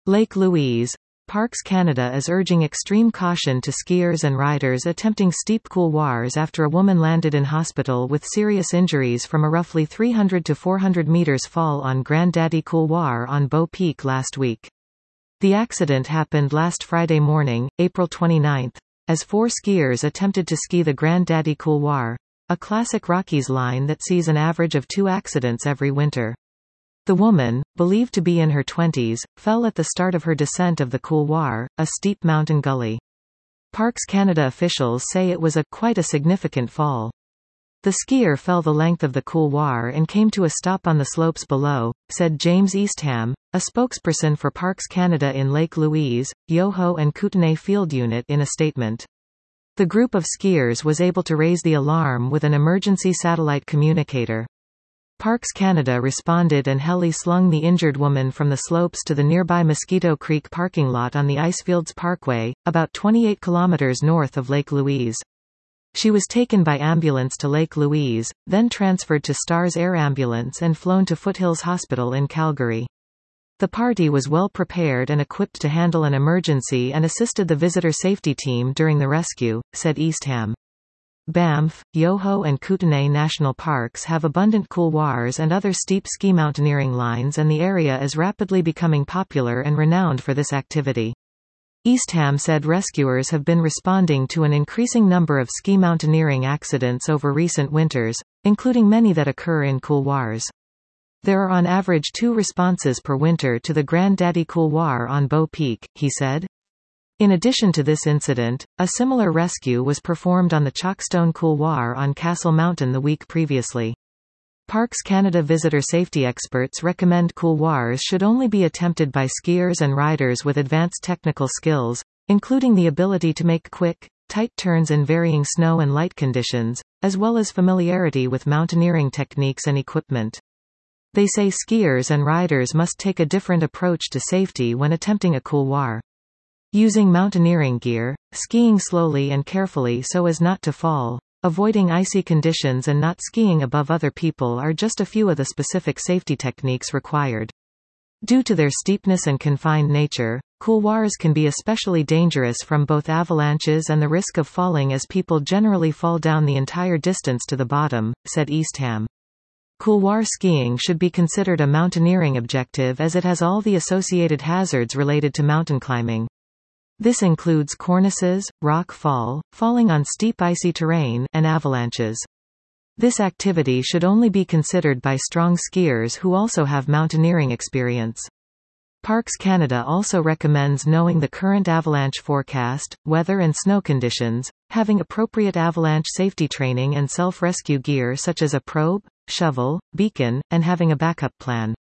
Lake Louise. Parks Canada is urging extreme caution to skiers and riders attempting steep couloirs after a woman landed in hospital with serious injuries from a roughly 300 to 400 meters fall on Grandaddy Couloir on Bow Peak last week. The accident happened last Friday morning, April 29, as 4 skiers attempted to ski the Grandaddy Couloir, a classic Rockies line that sees an average of 2 accidents every winter. The woman, believed to be in her 20s, fell at the start of her descent of the couloir, a steep mountain gully. Parks Canada officials say it was quite a significant fall. The skier fell the length of the couloir and came to a stop on the slopes below, said James Eastham, a spokesperson for Parks Canada in Lake Louise, Yoho and Kootenay Field Unit in a statement. The group of skiers was able to raise the alarm with an emergency satellite communicator. Parks Canada responded and heli-slung the injured woman from the slopes to the nearby Mosquito Creek parking lot on the Icefields Parkway, about 28 kilometers north of Lake Louise. She was taken by ambulance to Lake Louise, then transferred to Stars Air Ambulance and flown to Foothills Hospital in Calgary. The party was well prepared and equipped to handle an emergency and assisted the visitor safety team during the rescue, said Eastham. Banff, Yoho and Kootenay National Parks have abundant couloirs and other steep ski mountaineering lines, and the area is rapidly becoming popular and renowned for this activity. Eastham said rescuers have been responding to an increasing number of ski mountaineering accidents over recent winters, including many that occur in couloirs. There are on average 2 responses per winter to the Grandaddy Couloir on Bow Peak, he said. In addition to this incident, a similar rescue was performed on the Chalkstone Couloir on Castle Mountain the week previously. Parks Canada visitor safety experts recommend couloirs should only be attempted by skiers and riders with advanced technical skills, including the ability to make quick, tight turns in varying snow and light conditions, as well as familiarity with mountaineering techniques and equipment. They say skiers and riders must take a different approach to safety when attempting a couloir. Using mountaineering gear, skiing slowly and carefully so as not to fall, avoiding icy conditions and not skiing above other people are just a few of the specific safety techniques required. Due to their steepness and confined nature, couloirs can be especially dangerous from both avalanches and the risk of falling, as people generally fall down the entire distance to the bottom, said Eastham. Couloir skiing should be considered a mountaineering objective as it has all the associated hazards related to mountain climbing. This includes cornices, rock falling on steep icy terrain, and avalanches. This activity should only be considered by strong skiers who also have mountaineering experience. Parks Canada also recommends knowing the current avalanche forecast, weather and snow conditions, having appropriate avalanche safety training and self-rescue gear such as a probe, shovel, beacon, and having a backup plan.